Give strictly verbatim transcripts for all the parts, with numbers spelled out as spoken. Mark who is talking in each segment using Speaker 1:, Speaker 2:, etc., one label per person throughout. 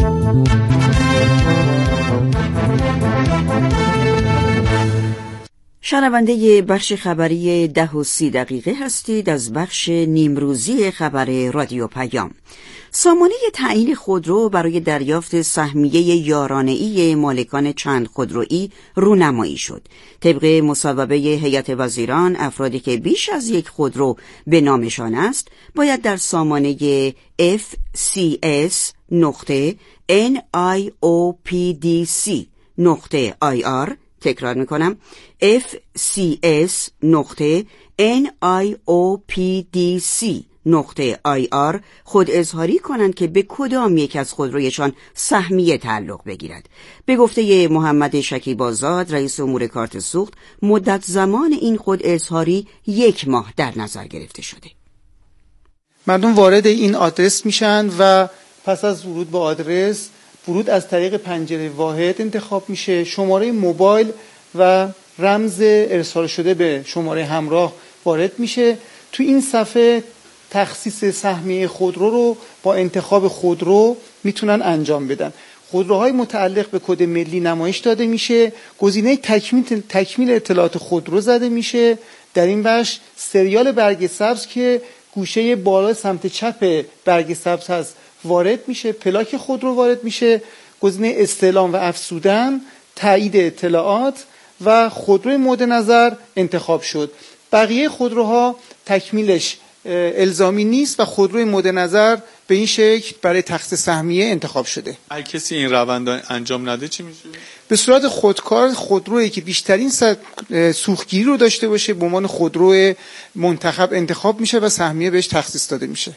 Speaker 1: شنونده بخش خبری ده و سی دقیقه هستید از بخش نیمروزی خبر رادیو پیام. سامانه تعیین خودرو برای دریافت سهمیه یارانه‌ای مالکان چند خودرویی رونمایی شد. طبق مصوبه هیئت وزیران، افرادی که بیش از یک خودرو به نامشان است باید در سامانه اف سی اس نقطه ان آی او پی دی سی نقطه آی آر تکرار میکنم اف سی اس نقطه ان آی او پی دی سی نقطه آی آر خود اظهاری کنند که به کدام یک از خودرویشان سهمیه تعلق بگیرد. به گفته محمد شکیب آزاد، رئیس امور کارت سوخت، مدت زمان این خود اظهاری یک ماه در نظر گرفته شده.
Speaker 2: مردم وارد این آدرس میشن و پس از ورود به آدرس، ورود از طریق پنجره واحد انتخاب میشه. شماره موبایل و رمز ارسال شده به شماره همراه وارد میشه. تو این صفحه تخصیص سهمیه خودرو رو با انتخاب خودرو میتونن انجام بدن. خودروهای متعلق به کد ملی نمایش داده میشه. گزینه تکمیل تکمیل اطلاعات خودرو زده میشه. در این بخش سریال برگ سبز که گوشه بالا سمت چپ برگ سبز هست وارد میشه. پلاک خودرو وارد میشه. گزینه استعلام و افزودن، تایید اطلاعات و خودروی مورد نظر انتخاب شد. بقیه خودروها تکمیلش الزامی نیست و خودروی مورد نظر به این شکل برای تخصیص سهمیه انتخاب شده.
Speaker 3: اگه کسی این روند انجام نده چی میشه؟
Speaker 2: به صورت خودکار خودرویی که بیشترین سوختگیری رو داشته باشه به عنوان خودرو منتخب انتخاب میشه و سهمیه بهش تخصیص داده میشه.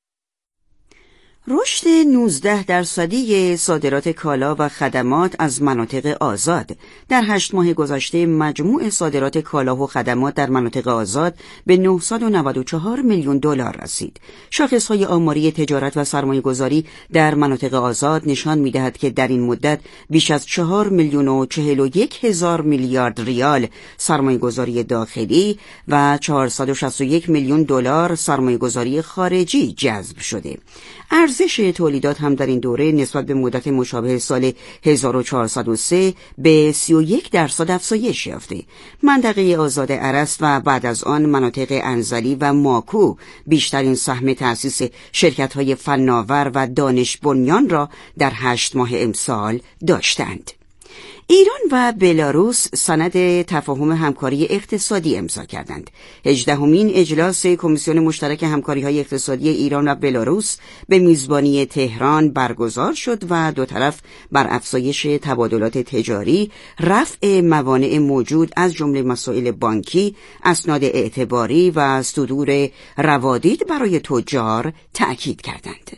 Speaker 1: رشد نوزده درصدی صادرات کالا و خدمات از مناطق آزاد در هشت ماه گذشته مجموع صادرات کالا و خدمات در مناطق آزاد به نهصد و نود و چهار میلیون دلار رسید. شاخص‌های آماری تجارت و سرمایه‌گذاری در مناطق آزاد نشان می‌دهد که در این مدت بیش از چهار میلیون و چهل و یک هزار میلیارد ریال سرمایه‌گذاری داخلی و چهارصد و شصت و یک میلیون دلار سرمایه‌گذاری خارجی جذب شده. ارزش تولیدات هم در این دوره نسبت به مدت مشابه سال هزار و چهارصد و سه به سی و یک درصد افزایش یافته. منطقه آزاد ارس و بعد از آن مناطق انزلی و ماکو بیشترین سهم تأسیس شرکت‌های فناور و دانش بنیان را در هشت ماه امسال داشتند. ایران و بلاروس سند تفاهم همکاری اقتصادی امضا کردند. هجدهمین اجلاس کمیسیون مشترک همکاری‌های اقتصادی ایران و بلاروس به میزبانی تهران برگزار شد و دو طرف بر افزایش تبادلات تجاری، رفع موانع موجود از جمله مسائل بانکی، اسناد اعتباری و صدور روادید برای تجار تأکید کردند.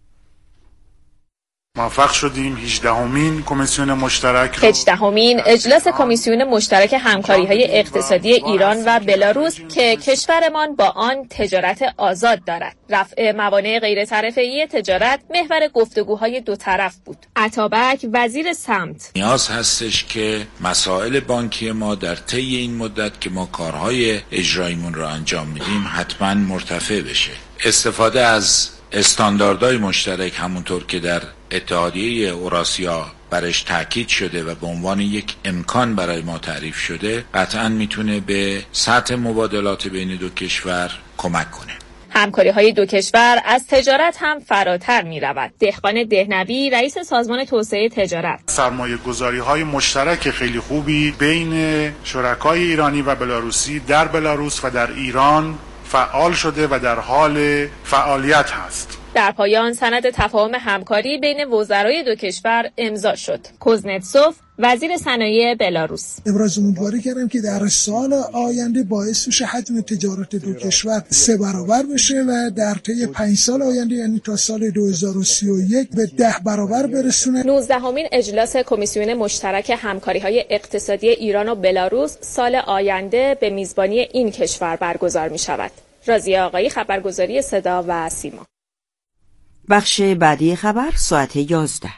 Speaker 4: موفق شدیم هجدهمین کمیسیون مشترک
Speaker 5: هجدهمین اجلاس کمیسیون مشترک همکاری‌های اقتصادی ایران و بلاروس که کشورمان با آن تجارت آزاد دارد، رفع موانع غیر طرفه‌ای تجارت محور گفتگوهای دو طرف بود. عطابک وزیر سمت:
Speaker 6: نیاز هستش که مسائل بانکی ما در طی این مدت که ما کارهای اجراییمون رو انجام میدیم حتما مرتفع بشه. استفاده از استانداردهای مشترک همونطور که در اتحادیه اوراسیا برش تاکید شده و به عنوان یک امکان برای ما تعریف شده، قطعاً میتونه به سطح مبادلات بین دو کشور کمک کنه.
Speaker 5: همکاری‌های دو کشور از تجارت هم فراتر می‌رود. دهقان دهنوی، رئیس سازمان توسعه تجارت:
Speaker 4: سرمایه‌گذاری‌های مشترک خیلی خوبی بین شرکای ایرانی و بلاروسی در بلاروس و در ایران فعال شده و در حال فعالیت هست.
Speaker 5: در پایان سند تفاهم همکاری بین وزرای دو کشور امضا شد. کوزنتسوف، وزیر صنایع بلاروس:
Speaker 7: ابراز امیدواری کردم که در سال آینده باعث بشه حجم تجارت دو کشور سه برابر بشه و در طی پنج سال آینده یعنی تا سال دو هزار و سی و یک به ده برابر برسونه.
Speaker 5: نوزدهمین اجلاس کمیسیون مشترک همکاری‌های اقتصادی ایران و بلاروس سال آینده به میزبانی این کشور برگزار می‌شود. راضیه آقایی، خبرگزاری صدا و سیما.
Speaker 1: بخش بعدی خبر ساعت یازده.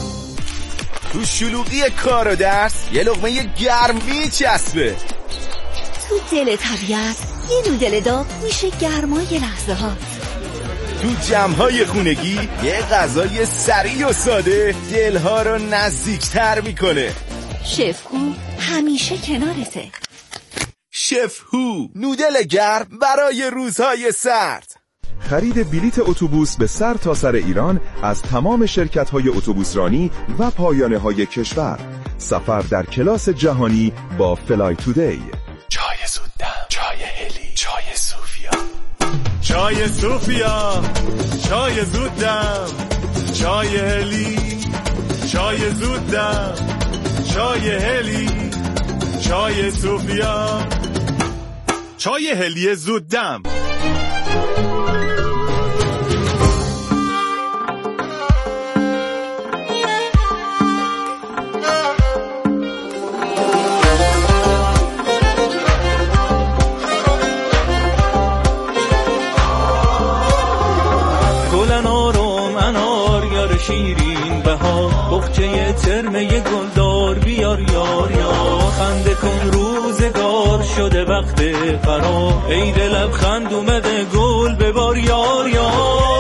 Speaker 8: تو شلوغی کار و درس یه لقمه گرم میچسبه. تو دل طبیعت یه نودل داغ میشه گرمای لحظه ها.
Speaker 9: تو جمع‌های خونگی یه غذای سریع و ساده دلها رو نزدیکتر میکنه.
Speaker 8: شف هو همیشه کنارته.
Speaker 9: شف هو نودل گرم برای روزهای سرد.
Speaker 10: خرید بلیت اتوبوس به سر تا سر ایران از تمام شرکت‌های اتوبوسرانی و پایانه‌های کشور. سفر در کلاس جهانی با فلای تودی.
Speaker 9: چای زودم، چای هلی، چای صوفیا.
Speaker 11: چای صوفیا، چای زودم، چای هلی، چای زودم، چای هلی، چای صوفیا، چای هلی زودم.
Speaker 12: شیرین بها بخچه ترمه گلدار بیار یار یار خنده کن روزگار شده وقت قرار عید لبخند اومده گل ببار یار یار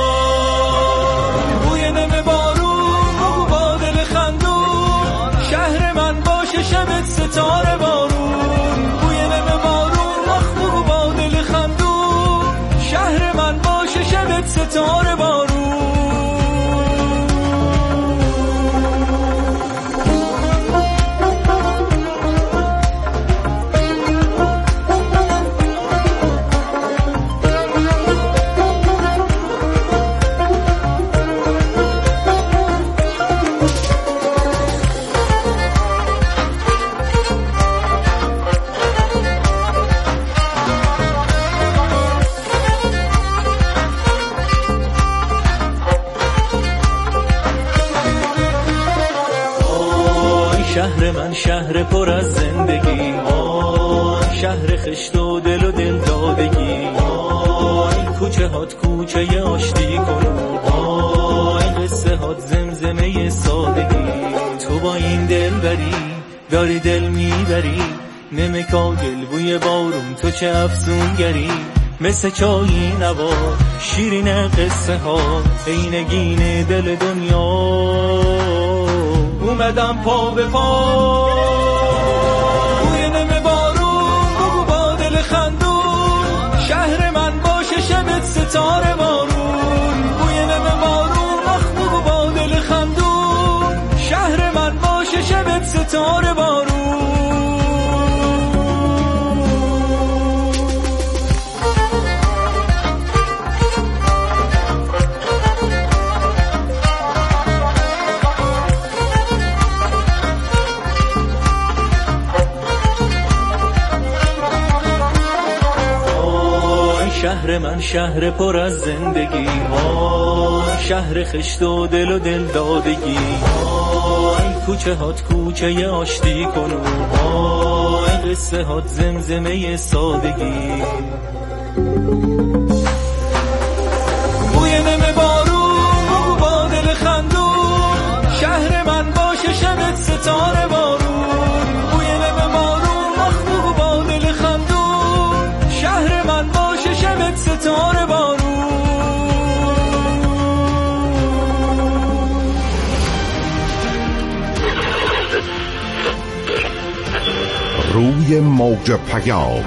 Speaker 12: بوی نم بارون بگو با دل خندون شهر من باشه شبت ستاره بارون بوی نم بارون مخ بگو با دل خندون شهر من باشه شبت ستاره بارون. شهر من شهر پر از زندگی آه شهر خشت و دل و دل دادگی آه کوچه هات کوچه آشتی کن آه قصه هات زمزمه سادگی تو با این دل بری داری دل میبری نمکاگل بوی بارون تو چه افسونگری مثل چایی نوا شیرین قصه ها اینگین دل دنیا اومدم پا به پا بوی نم بارون بگو با دل خندون شهر من باشه شبت ستاره بارون بوی نم بارون مخ بگو با دل خندون شهر من باشه شبت ستاره بارون. شهر من شهر پر از زندگی آه شهر خشت و دل و دل دادگی آه کوچه هات کوچه آشتی کن آه قصه هات زمزمه سادگی بوی نم بارون بگو با دل خندون شهر من باشه شبت ستاره بارون بوی نم بارون مخ بگو با دل خندون شهر من باشه شبت ستاره بارون.
Speaker 10: روی موج پیام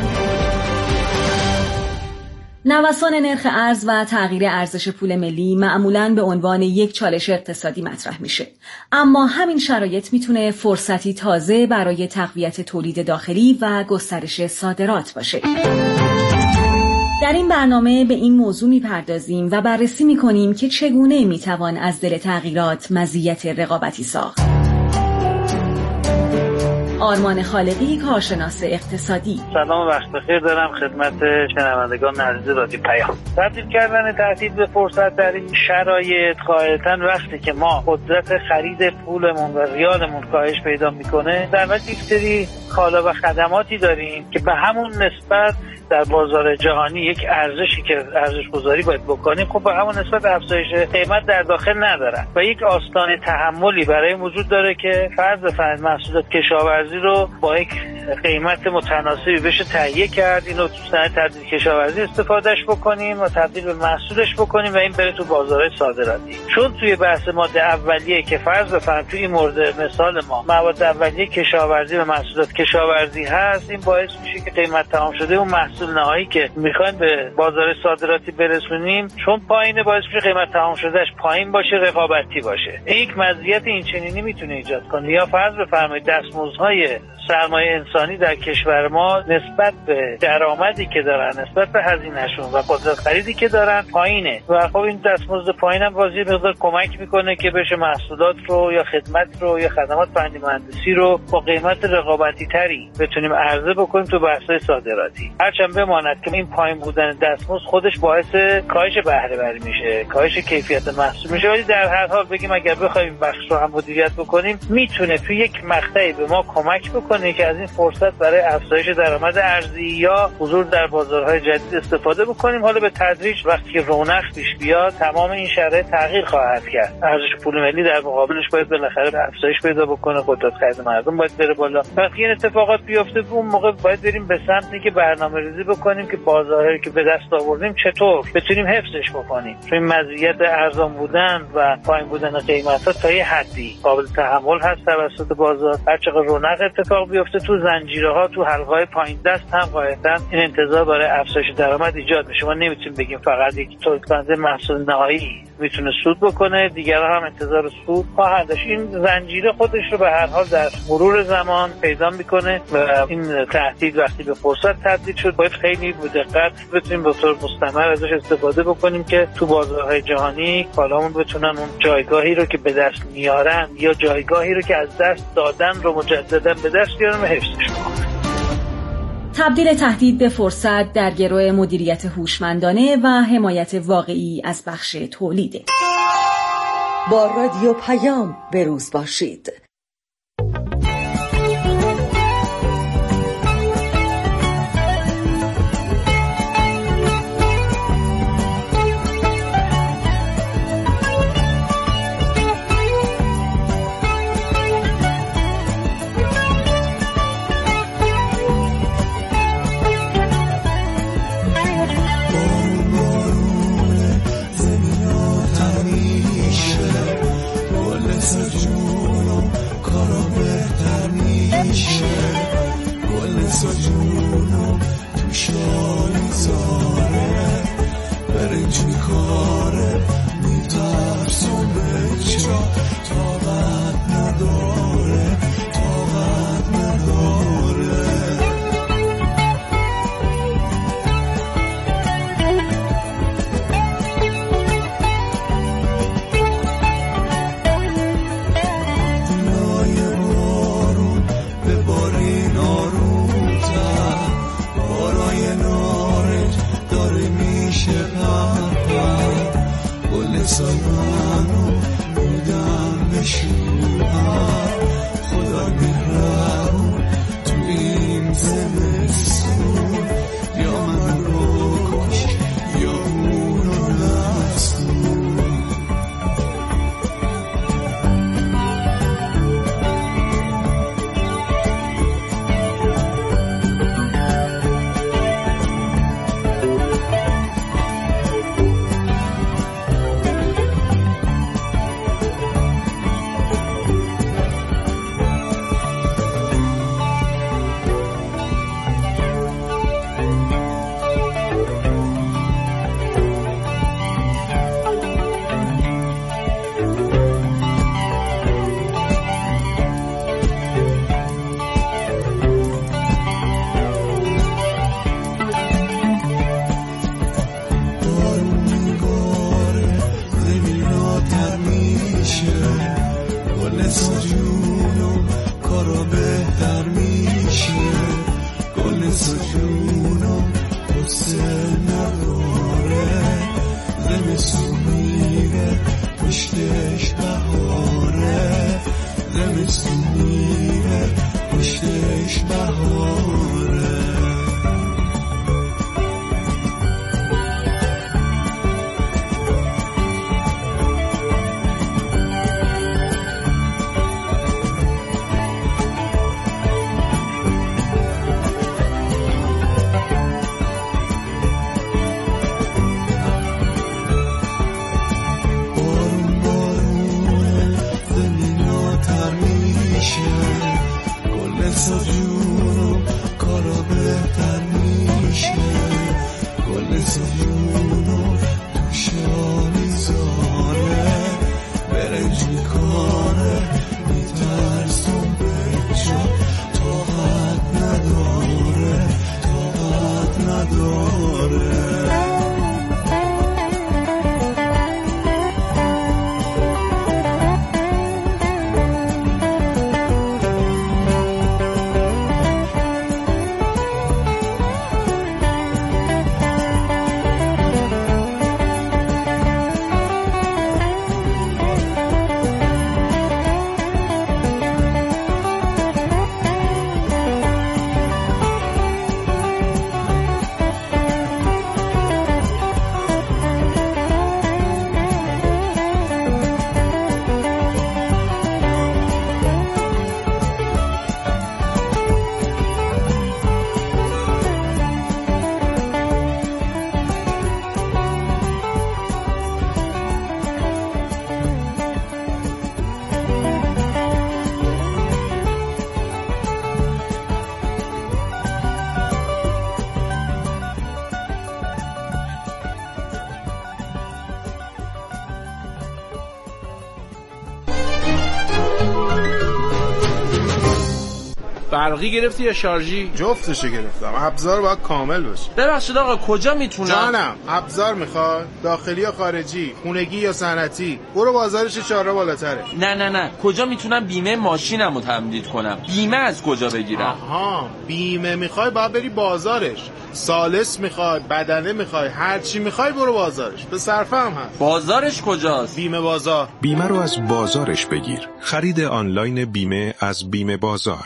Speaker 13: نوسان نرخ ارز و تغییر ارزش پول ملی معمولاً به عنوان یک چالش اقتصادی مطرح میشه. اما همین شرایط میتونه فرصتی تازه برای تقویت تولید داخلی و گسترش صادرات باشه. در این برنامه به این موضوع میپردازیم و بررسی میکنیم که چگونه میتوان از دل تغییرات مزیت رقابتی ساخت. آرمان خالقی، کارشناس اقتصادی.
Speaker 14: سلام و وقت بخیر دارم خدمت شنوندگان عزیز رادیو پیام. تبدیل کردن تهدید به فرصت در این شرایط قاعدتاً وقتی که ما قدرت خرید پولمون و ریالمون کاهش پیدا میکنه، در واقع یک سری کالا و خدماتی داریم که به همون نسبت در بازار جهانی یک ارزشی که ارزش گذاری باید بکنیم، خب به همون نسبت افزایش قیمت در داخل ندارن و یک آستانه تحملی برای وجود داره که فرض بفرمایید محصولات کشاورزی رو با یک قیمت متناسبی بشه تهیه کرد، اینو تو صنعت تبدیل کشاورزی استفادهش بکنیم و تبدیل به محصولش بکنیم و این بره تو بازارهای صادراتی. چون توی بحث ماده اولیه که فرض بفرمایید توی این مورد مثال ما مواد اولیه کشاورزی و محصولات کشاورزی هست، این باعث میشه که قیمت تمام شده اون محصول نهایی که میخوایم به بازار صادراتی برسونیم چون پایینه، باعث میشه قیمت تمام شدهش پایین باشه، رقابتی باشه. این یک مزیت این چنینی میتونه ایجاد کنه. یا فرض بفرمایید دستمزدهای سرمایه انسانی در کشور ما نسبت به درآمدی که دارن، نسبت به هزینه‌شون و قدرت خریدی که دارن پایینه و خب این دستمزد پایین هم بازی مقدار کمک میکنه که بشه محصولات رو یا خدمت رو یا خدمات فنی مهندسی رو با قیمت رقابتی تری بتونیم عرضه بکنیم تو بحث‌های صادراتی. هرچند بماند که این پایین بودن دستمزد خودش باعث کاهش بهره وری میشه، کاهش کیفیت محصول میشه، ولی در هر حال بگیم اگر بخوایم بخش رو هم مدیریت بکنیم میتونه توی یک مقطعی به ما کمک بکنه که از این فرصت برای افزایش درآمد ارزی یا حضور در بازارهای جدید استفاده بکنیم. حالا به تدریج وقتی که رونق پیش بیاد تمام این شرایط تغییر خواهد کرد. ارزش پول ملی در مقابلش باید بالاخره افزایش پیدا بکنه، قدرت خرید مردم باید بره بالا. وقتی این اتفاقات بیفته اون موقع باید بریم به سمتی که برنامه‌ریزی بکنیم که بازارهایی که به دست آوردیم چطور بتونیم حفظش بکنیم. چون این مزیت ارزان بودن و پایین بودن قیمت‌ها تا یه حدی قابل تحمل هست توسط بازار. هر چقدر رونق اتفاق بیفته تو زنجیره‌ها تو حلقه‌های پایین دست هم قاعدتاً این انتظار برای افزایش درآمد ایجاد میشه. ما نمیتونیم بگیم فقط یک تولید کننده محصول نهایی میتونه سود بکنه، دیگران هم انتظار سود خواهند داشت. این زنجیره خودش رو به هر حال در مرور زمان پیدا میکنه و این تهدید وقتی به فرصت تبدیل شد باید خیلی با دقت بتونیم به طور مستمر ازش استفاده بکنیم که تو بازارهای جهانی کالامون بتونن اون جایگاهی رو که به دست میارن یا جایگاهی رو که از دست دادن رو مجددا به دست بیارن و حفظش کنن.
Speaker 13: تبدیل تهدید به فرصت در گرو مدیریت هوشمندانه و حمایت واقعی از بخش تولیده.
Speaker 8: با رادیو پیام به روز باشید.
Speaker 15: داره.
Speaker 16: برقی گرفتی یا شارژی؟
Speaker 17: جفتشو گرفتم. ابزار باید کامل باشه.
Speaker 16: ببخشید آقا کجا میتونم؟
Speaker 17: جانم ابزار میخواد؟ داخلی یا خارجی؟ خونگی یا صنعتی؟ برو بازارش چهار راه بالاتره.
Speaker 16: نه نه نه کجا میتونم بیمه ماشینمو تمدید کنم؟ بیمه از کجا بگیرم؟
Speaker 17: آها بیمه میخوای باید بری بازارش. سالس میخوای، بدنه میخوای، هر چی میخوای برو بازارش. به صرفه هم هست.
Speaker 16: بازارش کجاست؟
Speaker 17: بیمه بازار.
Speaker 18: بیمه رو از بازارش بگیر. خرید آنلاین بیمه از بیمه بازار.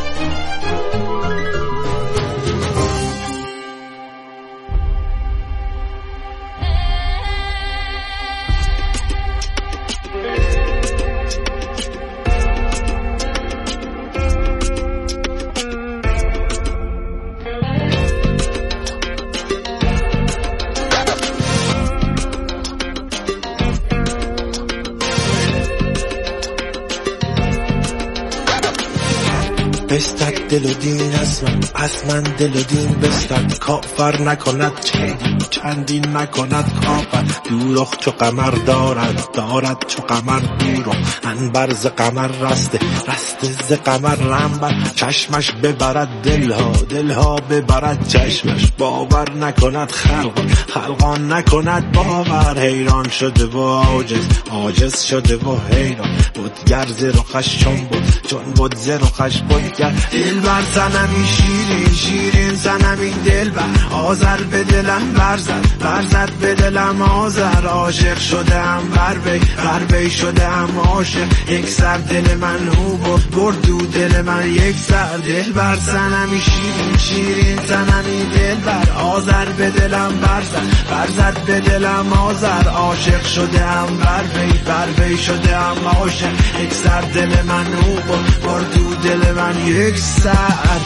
Speaker 19: بستد دل و دین از من از من دل و دین بستد کافر نکند چندین چندین نکند کافر دوروخ چو قمر دارد دارد چو قمر دوروخ انبر ز قمر رسته رسته ز قمر رنبر چشمش ببرد دلها دلها ببرد چشمش باور نکند خلقان خلقان نکند باور حیران شده و عاجز عاجز شده و حیران بودگر ز رخش چون بود چون بود ز رخش بودگر دل بر زنمی شیرین شیرین زنمی دل بر آذر به دلم برزد برزد به دلم آذر عاشق شده ام بر بی بر بی شده ام عاشق یک سر دل من او برد برد دو دل من یک سر دل بر زنمی شیرین شیرین زنمی دل بر آذر به دلم برزد برزد به دلم آذر عاشق شده ام بر بی بر بی شده ام عاشق یک سر دل من او برد برد دو دل من یک سر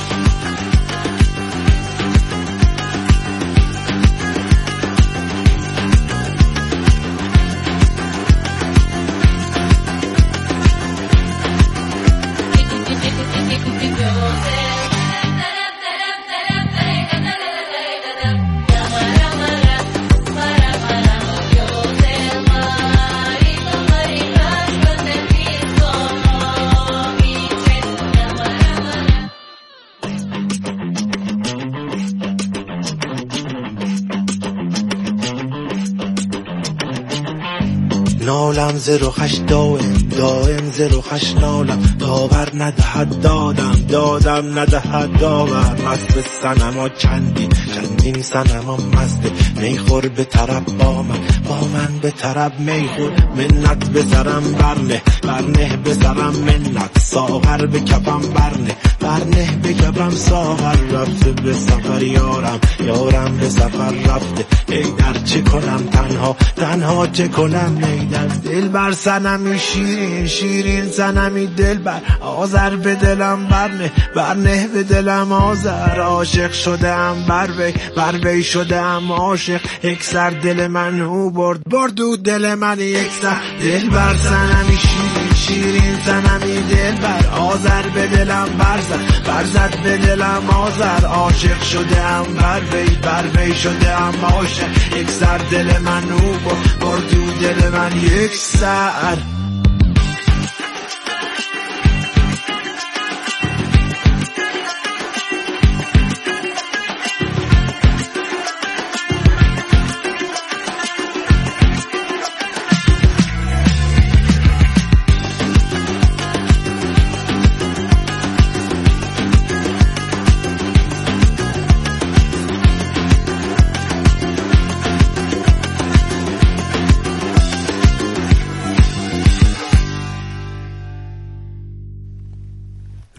Speaker 19: نالم ز رخش دائم دائم ز رخش نالم داور ندهد دادم دادم ندهد داور مست صنما چندین چندین صنما مسته میخور به طرب با من با من به طرب میخور منت به سرم برنه برنه به سرم منت ساغر به کفم برنه برنه به کفم ساغر رفته به سفر یارم یارم به سفر رفته ای در چه کنم تنها تنها چه کنم نیدم دل بر سنمی شیرین شیرین سنمی دل بر آذر به دلم برنه برنه به دلم آذر عاشق شده ام بر وی بر وی شده ام عاشق یک سر دل من او برد برد و دل من یک سر دل بر سنمی شیرین شیرین سنمی دل بر آذر به دلم برزد برزد به دلم آذر عاشق شده ام بر وی بر وی شده ام عاشق یک سر دل من او برد برد و دل من یک سر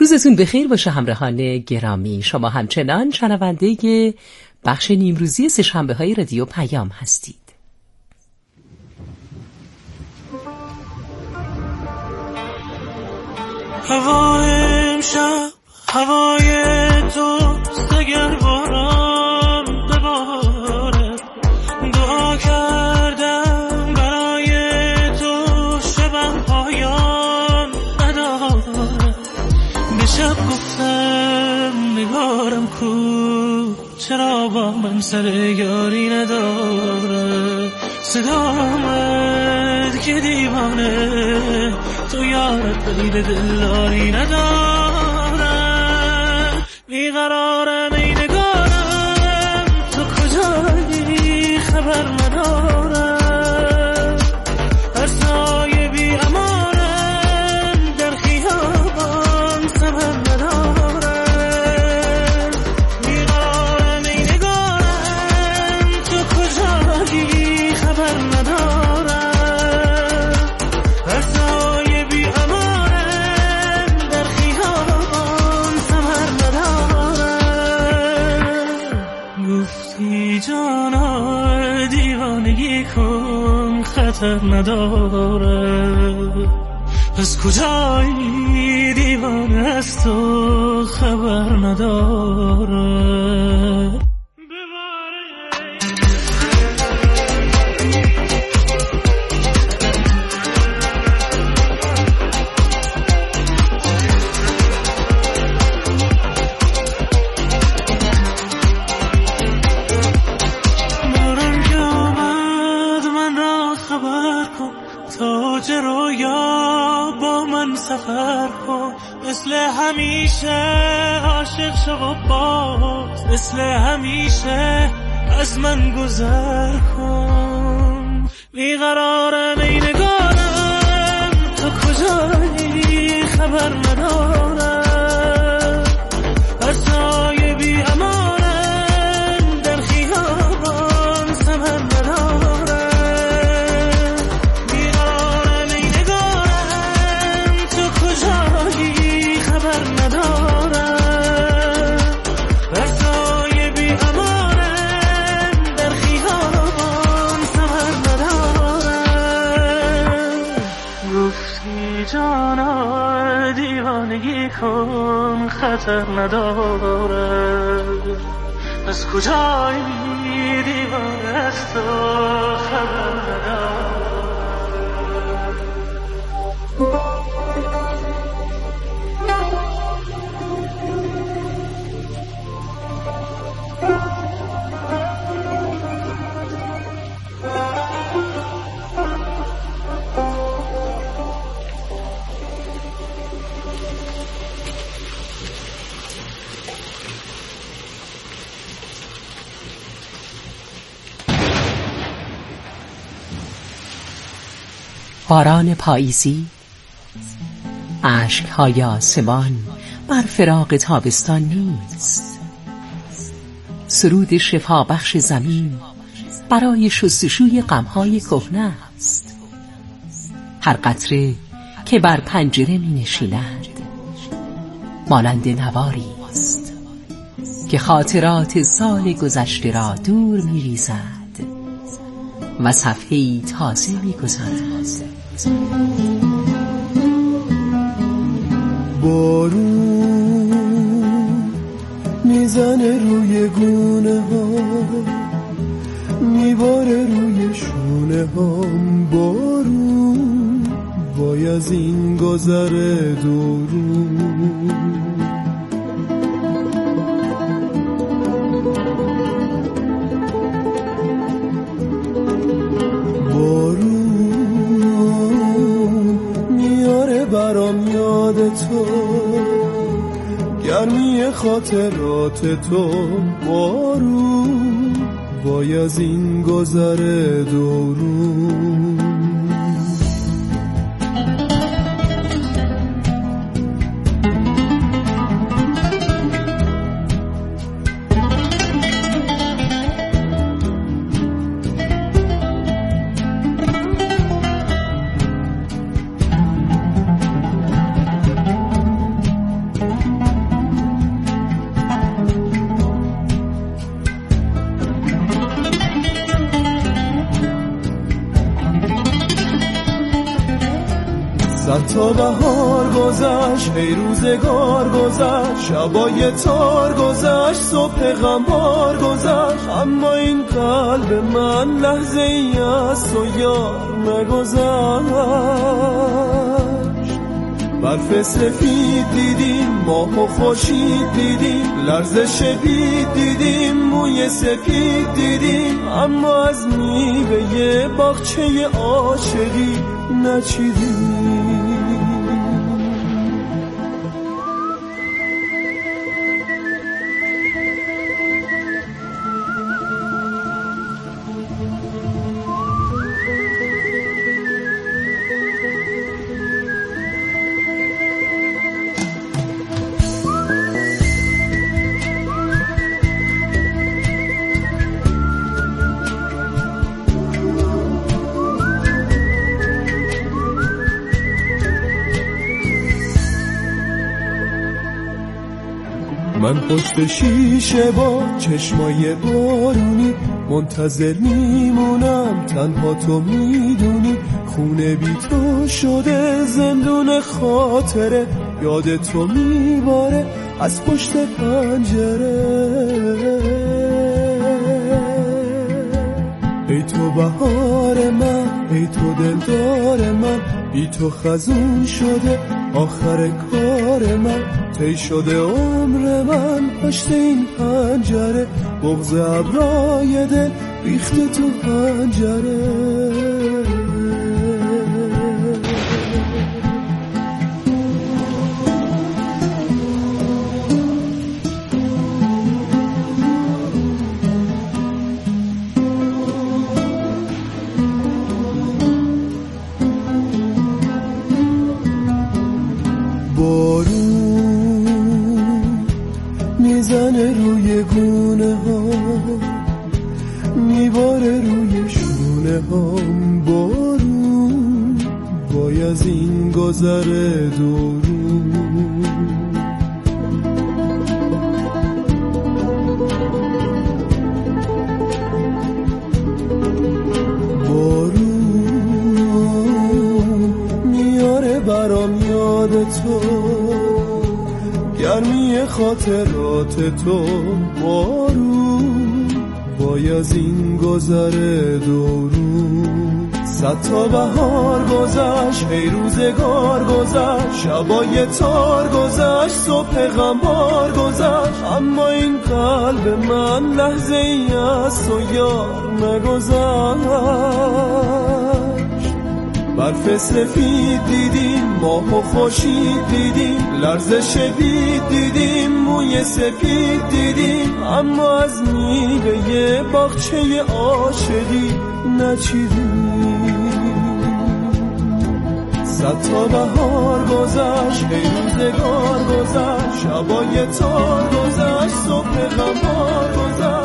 Speaker 15: روزتون بخیر باشه همراهان گرامی. شما همچنان شنونده بخش نیمروزی سه‌شنبه های رادیو پیام هستید.
Speaker 12: هوای امشب هوای توست، اگر باران بباره دعا کردم برای تو، شبم پایان نداره. به شب گفتم نگارم کو، چرا با من سر یاری نداره. صدا آمد که دیوانه تو یارت دل دلاری نداره. بیقرارم ای نگارم، تو کجایی خبر ندارم. هر سایه بی امانم در خیابان سمر ندارم. بیقرارم ای نگارم، تو کجایی خبر ندارم. هر سایه بی امانم در خیابان سمر ندارم. گفتی جانا دیوانگی کن خطر نداره. از کجایی دیوانه است تو خبر نداره. سفر کن مثل همیشه، عاشق شو و باز مثل همیشه از من گذر کن. بیقرارم ای نگارم، تو کجایی خبر ندارم. هر سایه بی امانم در خیابان سمر ندارم. جانا دیوانگی کن خطر نداره. از کجایی دیوانه است و خبر نداره.
Speaker 15: باران پاییزی، اشک‌های آسمان بر فراق تابستان نیست. سرود شفابخش زمین برای شستشوی غم‌های کهنه است. هر قطره که بر پنجره می نشیند مانند نواری است که خاطرات سال گذشته را دور می ریزد و صفحه‌ای تازه می‌گذارد.
Speaker 20: بارون میزنه روی گونه ها، میباره روی شونه ها. بارون وای از این گذره دورون. برام یاد تو، گرمی خاطرات تو. بارون وای از این گذر دورون. صد تا بهار گذشت، ای روزگار گذشت، شبای تار گذشت، صبح غمبار گذشت، اما این قلب من لحظه ای از تو یار نگذشت. برف سفید دیدیم، ماه و خورشید دیدیم، لرزش بید دیدیم، موی سفید دیدیم، اما از میوه باغچه عاشقی نچیدیم. من پشت شیشه با چشمای بارونی منتظر میمونم، تنها تو میدونی خونه بی تو شده زندون خاطره، یاد تو میباره از پشت پنجره. ای تو بهار من، ای تو دلدار من، بی تو خزون شده آخر کار من، طی شده عمر من پشت این پنجره، بغض ابرای دل ریخته تو پنجره. میزنه روی گونه ها، میباره روی شونه هام، بارون وای از این گذره دورون. بارون میاره برام یاد تو، گرمی خاطرات تو، بارون وای از این گذره دورون. صد تا بهار گذشت، ای روزگار گذشت، شبای تار گذشت، صبح غمبار گذشت، اما این قلب من لحظه ای از تو یار نگذشت. برف سفید دیدیم، ماه و خورشید دیدیم، لرزش بید دیدیم، موی سفید دیدیم، اما از میوه باغچه عاشقی نچیدیم. صد تا بهار گذشت، ای روزگار گذشت، شبای تار گذشت، صبح غمبار گذشت،